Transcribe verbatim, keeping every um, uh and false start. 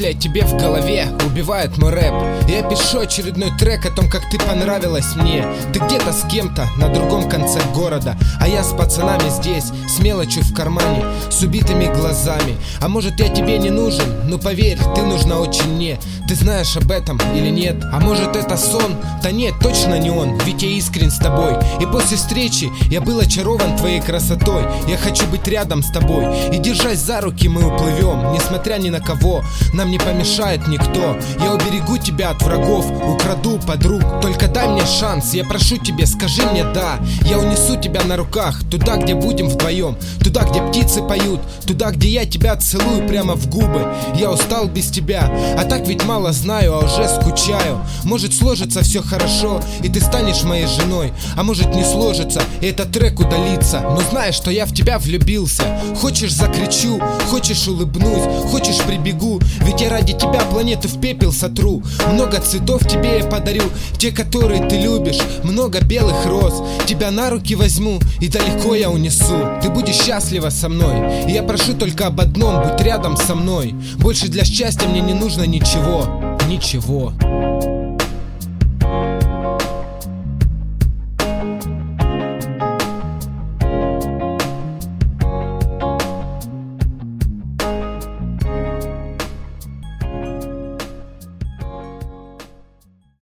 Пуля тебе в голове убивает мой рэп. Я пишу очередной трек о том, как ты понравилась мне. Ты где-то с кем-то на другом конце города, а я с пацанами здесь, с мелочью в кармане, с убитыми глазами. А может, я тебе не нужен? Ну поверь, ты нужна очень мне. Ты знаешь об этом или нет? А может, это сон? Да нет, точно не он, ведь я искренен с тобой. И после встречи я был очарован твоей красотой. Я хочу быть рядом с тобой, и держась за руки мы уплывем, несмотря ни на кого. Нам не помешает никто. Я уберегу тебя от врагов, украду подруг. Только дай мне шанс, я прошу тебя, скажи мне да. Я унесу тебя на руках туда, где будем вдвоем, туда, где птицы поют, туда, где я тебя целую прямо в губы. Я устал без тебя, а так ведь мало знаю, а уже скучаю. Может, сложится все хорошо, и ты станешь моей женой. А может, не сложится, и этот трек удалится. Но знаешь, что я в тебя влюбился. Хочешь, закричу, хочешь, улыбнусь, хочешь, прибегу, ведь я ради тебя планету в пепел сотру. Много цветов тебе я подарю, те, которые ты любишь, много белых роз. Тебя на руки возьму и далеко я унесу. Ты будешь счастлива со мной, и я прошу только об одном: будь рядом со мной. Больше для счастья мне не нужно ничего, ничего.